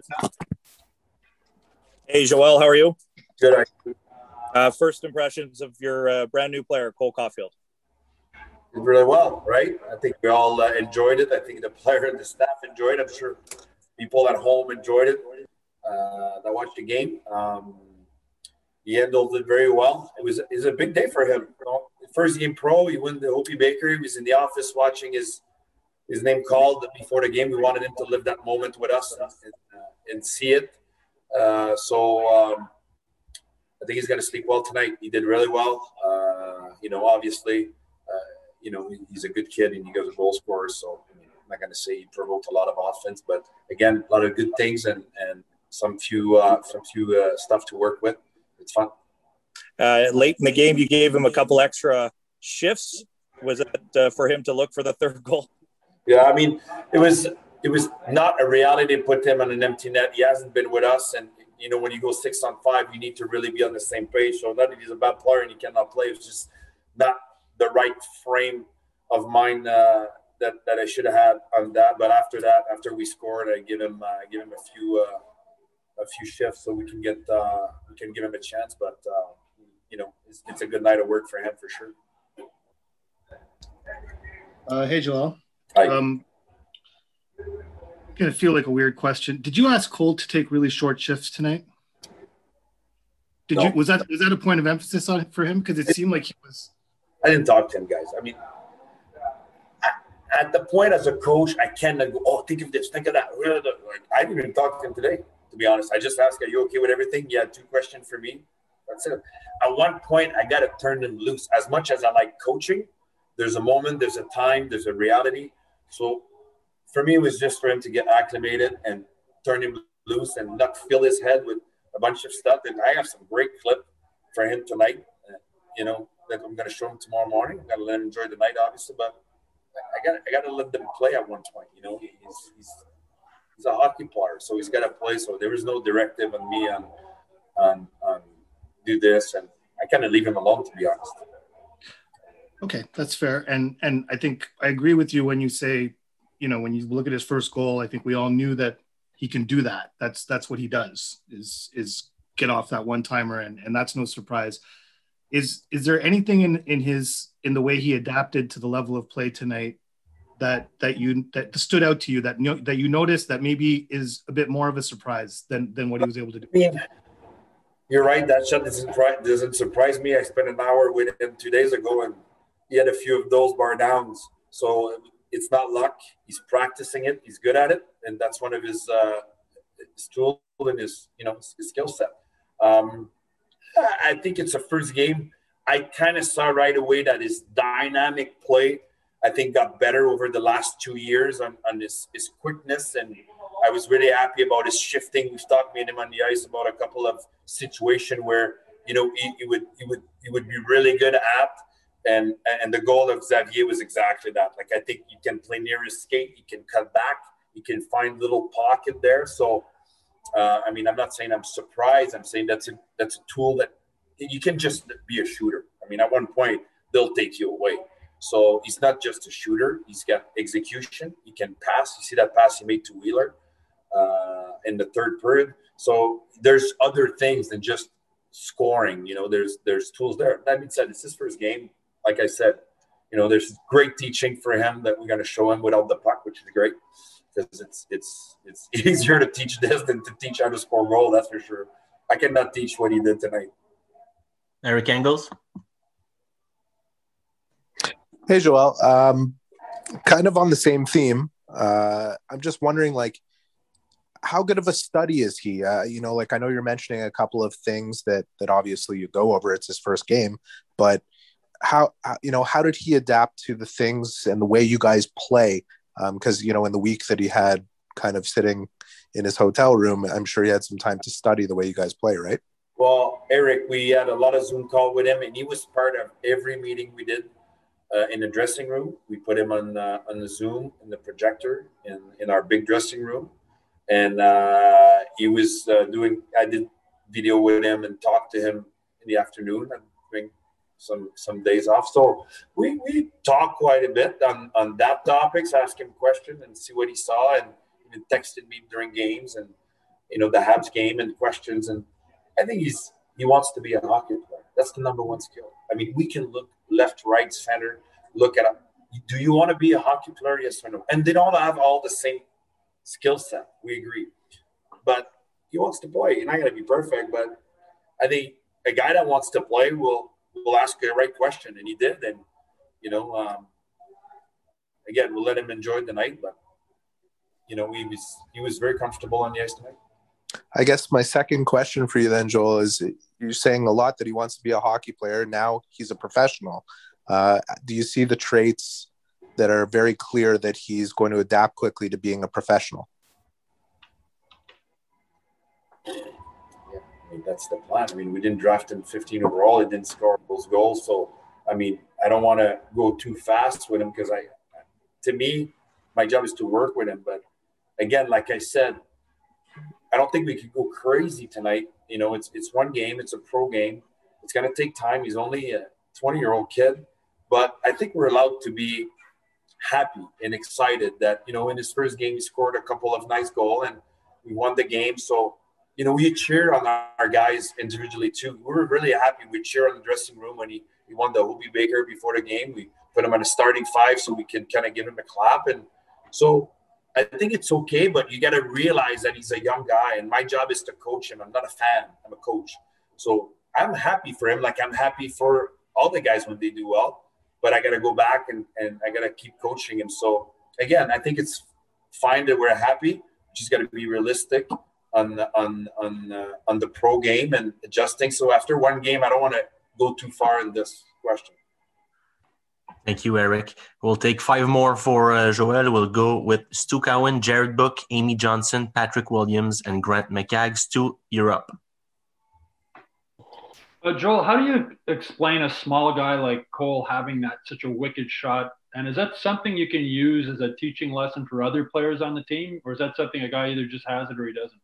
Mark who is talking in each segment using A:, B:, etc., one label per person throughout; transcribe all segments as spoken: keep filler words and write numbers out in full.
A: Hey, Joel, how are you?
B: Good.
A: Uh, first impressions of your uh, brand new player, Cole Caulfield.
B: Did really well, right? I think we all uh, enjoyed it. I think the player and the staff enjoyed it. I'm sure people at home enjoyed it. Uh, that watched the game. Um, he handled it very well. It was, it was a big day for him. You know, first game pro, he won the Opie Baker. He was in the office watching his his name called before the game. We wanted him to live that moment with us and, and, uh, and see it. Uh, so um, I think he's going to sleep well tonight. He did really well. Uh, you know, obviously, uh, you know, he's a good kid and he goes a goal scorer. So I mean, I'm not going to say he provoked a lot of offense, but again, a lot of good things and, and some few uh, some few uh, stuff to work with. It's fun.
A: Uh, late in the game, you gave him a couple extra shifts. Was it uh, for him to look for the third goal?
B: Yeah, I mean, it was it was not a reality to put him on an empty net. He hasn't been with us, and you know when you go six on five, you need to really be on the same page. So not that he's a bad player and he cannot play, it's just not the right frame of mind uh, that that I should have had on that. But after that, after we scored, I give him uh, give him a few uh, a few shifts so we can get uh, we can give him a chance. But uh, you know, it's, it's a good night of work for him for sure.
C: Uh, hey, Joel.
B: Hi.
C: Um, gonna feel like a weird question. Did you ask Cole to take really short shifts tonight? Did
B: No.
C: you? Was that was that a point of emphasis on for him? Because it seemed like he was.
B: I didn't talk to him, guys. I mean, at the point as a coach, I can't go, oh, think of this, think of that. Like, I didn't even talk to him today, to be honest. I just asked, are you okay with everything? He had two questions for me. That's it. At one point, I got to turn him loose. As much as I like coaching, there's a moment, there's a time, there's a reality. So for me, it was just for him to get acclimated and turn him loose and not fill his head with a bunch of stuff. And I have some great clip for him tonight, uh, you know, that I'm going to show him tomorrow morning. I'm going to let him enjoy the night, obviously, but I got I got to let them play at one point. You know, he's he's he's a hockey player, so he's got to play. So there was no directive on me on on, on do this, and I kind of leave him alone, to be honest.
C: Okay, that's fair, and and I think I agree with you when you say, you know, when you look at his first goal, I think we all knew that he can do that. That's that's what he does is is get off that one timer, and and that's no surprise. Is is there anything in, in his in the way he adapted to the level of play tonight that that you that stood out to you that that you noticed that maybe is a bit more of a surprise than than what he was able to do?
B: I mean, you're right. That shot doesn't doesn't surprise me. I spent an hour with him two days ago, and he had a few of those bar downs. So it's not luck. He's practicing it. He's good at it, and that's one of his uh, his tools and his you know his skill set. Um, I think it's a first game. I kind of saw right away that his dynamic play, I think, got better over the last two years on, on his, his quickness. And I was really happy about his shifting. We've talked, me and him on the ice about a couple of situations where, you know, he, he would he would he would be really good at. And and the goal of Xavier was exactly that. Like, I think he can play near his skate. He can cut back. He can find little pocket there. So, Uh, I mean, I'm not saying I'm surprised. I'm saying that's a that's a tool that you can just be a shooter. I mean, at one point they'll take you away. So he's not just a shooter. He's got execution. He can pass. You see that pass he made to Wheeler uh, in the third period. So there's other things than just scoring. You know, there's there's tools there. That being said, it's his first game. Like I said, you know, there's great teaching for him that we're going to show him without the puck, which is great. Because it's it's it's easier to teach this than to teach how to score goal, that's for sure. I cannot teach what he did tonight.
D: Eric Engels.
E: Hey, Joel. Um, kind of on the same theme. Uh, I'm just wondering, like, how good of a study is he? Uh, you know, like I know you're mentioning a couple of things that that obviously you go over. It's his first game, but how you know how did he adapt to the things and the way you guys play? Because, um, you know, in the week that he had kind of sitting in his hotel room, I'm sure he had some time to study the way you guys play, right?
B: Well, Eric, we had a lot of Zoom call with him, and he was part of every meeting we did uh, in the dressing room. We put him on uh, on the Zoom, in the projector, in, in our big dressing room. And uh, he was uh, doing, I did video with him and talked to him in the afternoon and doing some some days off. So we, we talked quite a bit on, on that topics, ask him questions and see what he saw, and even texted me during games. And you know, the Habs game and questions. And I think he's he wants to be a hockey player. That's the number one skill. I mean, we can look left, right, center, look at – do you want to be a hockey player, yes or no? And they don't have all the same skill set. We agree. But he wants to play. You're not going to be perfect, but I think a guy that wants to play will will ask the right question, and he did. And, you know, um, again, we'll let him enjoy the night, but, you know, he was, he was very comfortable on the ice tonight.
E: I guess my second question for you then, Joel, is you're saying a lot that he wants to be a hockey player. Now he's a professional. Uh, do you see the traits that are very clear that he's going to adapt quickly to being a professional?
B: Yeah, I mean, that's the plan. I mean, we didn't draft him fifteen overall. He didn't score those goals. So, I mean, I don't want to go too fast with him because I, to me, my job is to work with him. But again, like I said, I don't think we could go crazy tonight. You know, it's it's one game. It's a pro game. It's going to take time. He's only a twenty-year-old kid. But I think we're allowed to be happy and excited that, you know, in his first game, he scored a couple of nice goals and we won the game. So, you know, we cheer on our guys individually too. We were really happy. We cheer on the dressing room when he, he won the Hobey Baker before the game. We put him on a starting five so we can kind of give him a clap. And so I think it's okay, but you got to realize that he's a young guy and my job is to coach him. I'm not a fan. I'm a coach. So I'm happy for him. Like I'm happy for all the guys when they do well, but I got to go back and, and I got to keep coaching him. So again, I think it's fine that we're happy. We just got to be realistic on the, on, on, uh, on the pro game and adjusting. So after one game, I don't want to go too far in this question.
D: Thank you, Eric. We'll take five more for uh, Joel. We'll go with Stu Cowan, Jared Book, Amy Johnson, Patrick Williams, and Grant McCagg. Stu, you're up.
F: Uh, Joel, how do you explain a small guy like Cole having that such a wicked shot? And is that something you can use as a teaching lesson for other players on the team? Or is that something a guy either just has it or he doesn't?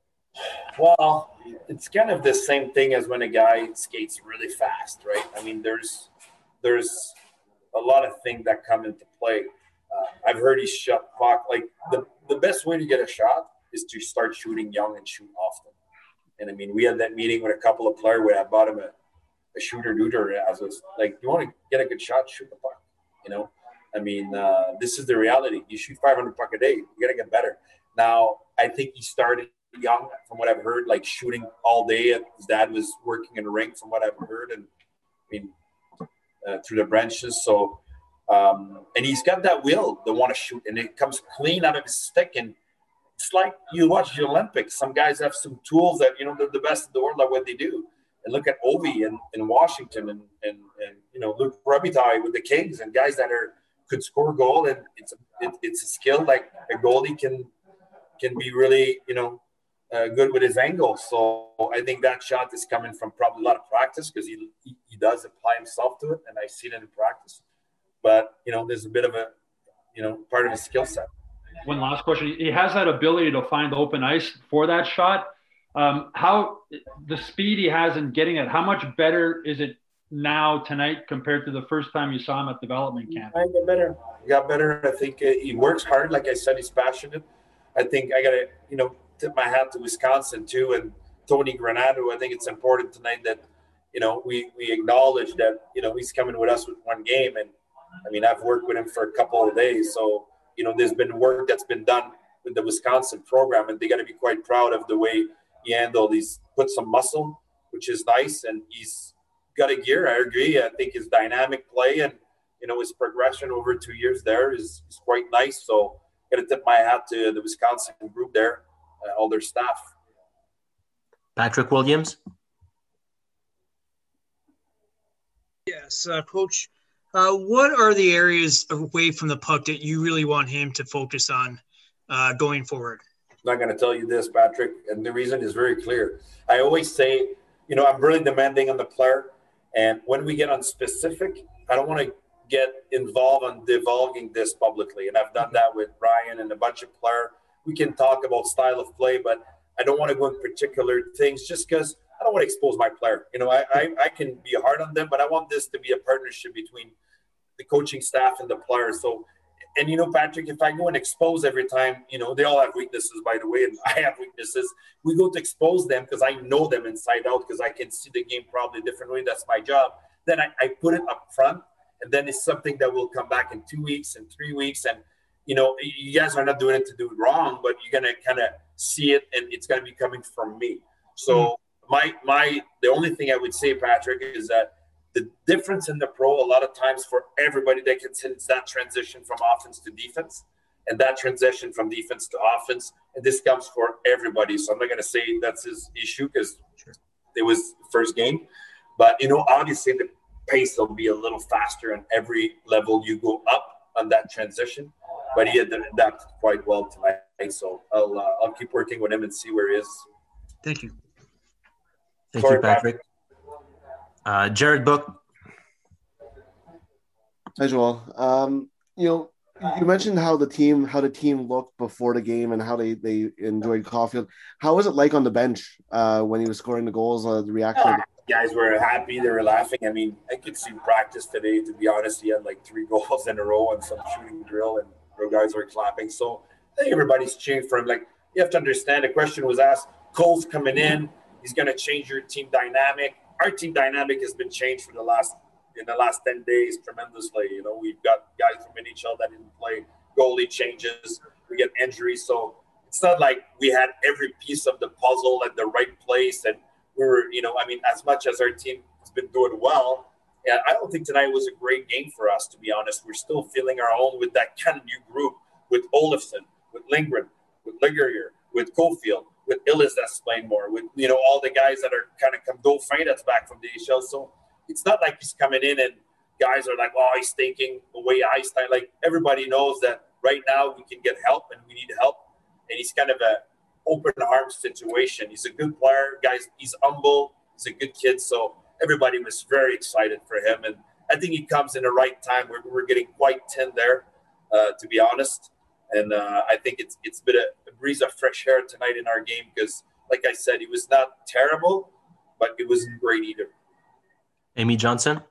B: Well, it's kind of the same thing as when a guy skates really fast, right? I mean, there's there's a lot of things that come into play. Uh, I've heard he shot puck. Like the, the best way to get a shot is to start shooting young and shoot often. And I mean, we had that meeting with a couple of players where I bought him a, a shooter neuter as was like, you want to get a good shot, shoot the puck. You know, I mean, uh, this is the reality. You shoot five hundred puck a day, you got to get better. Now, I think he started young, from what I've heard, like shooting all day. His dad was working in the rink, from what I've heard, and I mean, uh, through the branches. So, um, and he's got that will to want to shoot, and it comes clean out of his stick. And it's like you watch the Olympics. Some guys have some tools that, you know, they're the best in the world at what they do. And look at Ovi in, in Washington and, and, and, you know, Luke Robitaille with the Kings and guys that are could score a goal. And it's a, it, it's a skill like a goalie can can be really, you know, uh, good with his angle. So I think that shot is coming from probably a lot of practice because he, he he does apply himself to it. And I've seen it in practice. But, you know, there's a bit of a, you know, part of his skill set.
F: One last question. He has that ability to find open ice for that shot. Um, how the speed he has in getting it, how much better is it now tonight compared to the first time you saw him at development camp?
B: I got better. He got better. I think uh, he works hard. Like I said, he's passionate. I think I got to, you know, tip my hat to Wisconsin too. And Tony Granato, I think it's important tonight that, you know, we, we acknowledge that, you know, he's coming with us with one game. And I mean, I've worked with him for a couple of days. So, you know, there's been work that's been done with the Wisconsin program, and they got to be quite proud of the way he handled. He's put some muscle, which is nice, and he's got a gear. I agree. I think his dynamic play and, you know, his progression over two years there is, is quite nice. So got to tip my hat to the Wisconsin group there, uh, all their staff.
D: Patrick Williams.
G: Yes, uh, Coach. Uh, what are the areas away from the puck that you really want him to focus on uh, going forward?
B: I'm not going to tell you this, Patrick, and the reason is very clear. I always say, you know, I'm really demanding on the player, and when we get on specific, I don't want to get involved on divulging this publicly, and I've done that with Ryan and a bunch of players. We can talk about style of play, but I don't want to go in particular things just because I don't want to expose my player. You know, I, I, I can be hard on them, but I want this to be a partnership between the coaching staff and the players. So And, you know, Patrick, if I go and expose every time, you know, they all have weaknesses, by the way, and I have weaknesses. We go to expose them because I know them inside out because I can see the game probably a different way. That's my job. Then I, I put it up front, and then it's something that will come back in two weeks and three weeks. And, you know, you guys are not doing it to do it wrong, but you're going to kind of see it, and it's going to be coming from me. So mm-hmm. my my the only thing I would say, Patrick, is that the difference in the pro, a lot of times for everybody that gets in, is that transition from offense to defense and that transition from defense to offense. And this comes for everybody. So I'm not going to say that's his issue because sure. it was the first game. But, you know, obviously the pace will be a little faster on every level you go up on that transition. But he had adapted quite well tonight. So I'll, uh, I'll keep working with him and see where he is.
G: Thank you.
D: Thank Sorry, you, Patrick. Patrick. Uh, Jared Book.
H: Hi, Joel. Um, you know, you mentioned how the team, how the team looked before the game, and how they, they enjoyed Caulfield. How was it like on the bench uh, when he was scoring the goals? Uh, the reaction.
B: Yeah, guys were happy. They were laughing. I mean, I could see practice today. To be honest, he had like three goals in a row on some shooting drill, and the guys were clapping. So I think everybody's cheering for him. Like, you have to understand. The question was asked. Cole's coming in. He's going to change your team dynamic. Our team dynamic has been changed for the last in the last ten days tremendously. You know, we've got guys from N H L that didn't play, goalie changes, we get injuries. So it's not like we had every piece of the puzzle at the right place. And we were, you know, I mean, as much as our team has been doing well, yeah, I don't think tonight was a great game for us, to be honest. We're still feeling our own with that kind of new group, with Olofsson, with Lindgren, with Ligurier, with Caulfield, with Illis that's playing more, with, you know, all the guys that are kind of come Dauphin that's back from the A H L. So it's not like he's coming in and guys are like, oh, he's taking away ice time. Like, everybody knows that right now we can get help and we need help. And he's kind of a open arms situation. He's a good player, guys. He's humble. He's a good kid. So everybody was very excited for him. And I think he comes in the right time. We're, we're getting quite thin there, uh, to be honest. And uh, I think it's it's been a, a breeze of fresh air tonight in our game because, like I said, he was not terrible, but it wasn't great either.
D: Amy Johnson.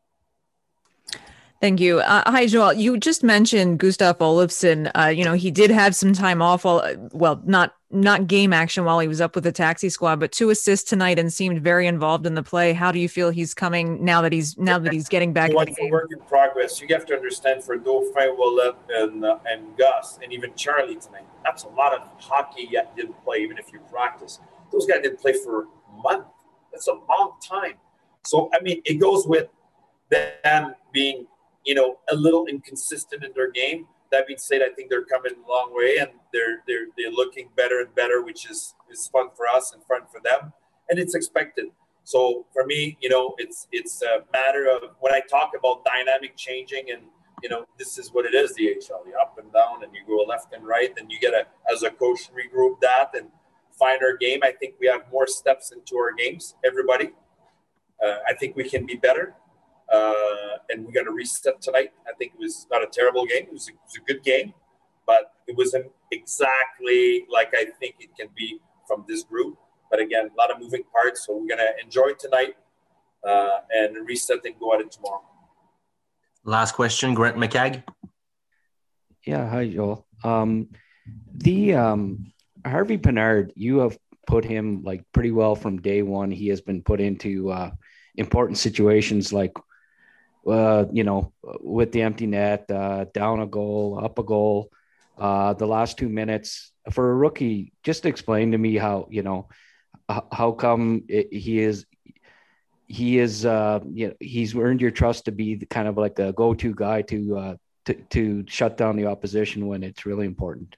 I: Thank you. Uh, hi, Joel. You just mentioned Gustav Olofsson. Uh, you know, he did have some time off. While, well, not not game action while he was up with the taxi squad, but two assists tonight and seemed very involved in the play. How do you feel he's coming now that he's now that he's getting back?
B: It's a work in progress. You have to understand for Dauphin, Willett, and uh, and Gus, and even Charlie tonight. That's a lot of hockey yet didn't play, even if you practice. Those guys didn't play for a month. That's a long time. So I mean, it goes with them being, you know, a little inconsistent in their game. That being said, I think they're coming a long way, and they're they're they're looking better and better, which is is fun for us and fun for them, and it's expected. So for me, you know, it's it's a matter of when I talk about dynamic changing, and you know, this is what it is, the A H L. You up and down, and you go left and right, and you get a as a coach regroup that and find our game. I think we have more steps into our games. Everybody, uh, I think we can be better. Uh, and we got to reset tonight. I think it was not a terrible game. It was a, it was a good game, but it wasn't exactly like I think it can be from this group. But again, a lot of moving parts. So we're going to enjoy tonight uh, and reset and go at it tomorrow.
D: Last question, Grant McCagg.
J: Yeah, hi, Joel. Um, the um, Harvey Pinard, you have put him like pretty well from day one. He has been put into uh, important situations like Uh, you know, with the empty net, uh, down a goal, up a goal, uh, the last two minutes for a rookie. Just explain to me how, you know, how come it, he is, he is, uh, you know, he's earned your trust to be the kind of like a go-to guy to, uh, to, to shut down the opposition when it's really important.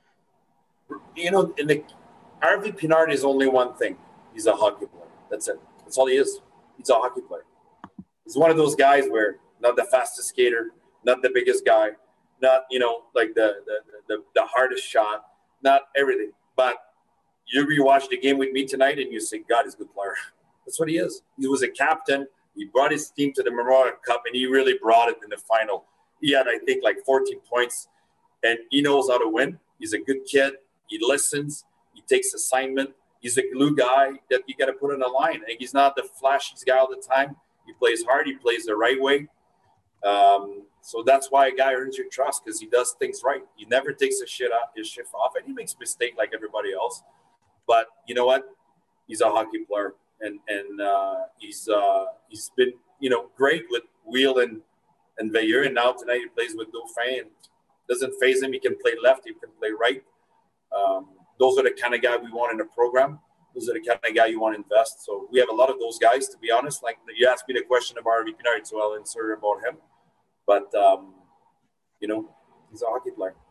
B: You know, in the Harvey Pinard is only one thing. He's a hockey player. That's it. That's all he is. He's a hockey player. He's one of those guys where not the fastest skater, not the biggest guy, not, you know, like the the, the, the hardest shot, not everything. But you rewatch the game with me tonight and you say, God, he's a good player. That's what he is. He was a captain. He brought his team to the Memorial Cup, and he really brought it in the final. He had, I think, like fourteen points, and he knows how to win. He's a good kid. He listens. He takes assignment. He's a glue guy that you got to put in a line. And he's not the flashiest guy all the time. He plays hard. He plays the right way. Um, So that's why a guy earns your trust, because he does things right. He never takes his shit off, his shift off, and he makes mistake like everybody else. But you know what? He's a hockey player, and and uh, he's uh, he's been you know great with Wheel and and Veilleux, and now tonight he plays with Dauphin. And doesn't phase him. He can play left. He can play right. Um, those are the kind of guy we want in the program. Those are the kind of guy you want to invest. So we have a lot of those guys, to be honest. Like you asked me the question about Harvey Pinard, so I'll answer about him. But, um, you know, he's a hockey player.